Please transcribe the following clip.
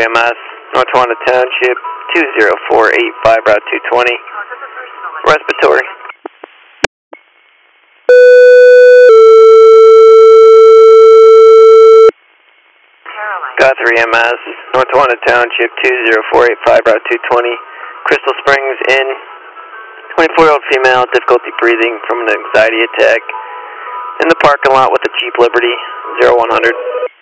MS, North Wanda Township, 20485, Route 220, respiratory. Got 3 MS, North Wanda Township, 20485, Route 220, Crystal Springs Inn, 24-year-old female, difficulty breathing from an anxiety attack, in the parking lot with a Jeep Liberty, 0100.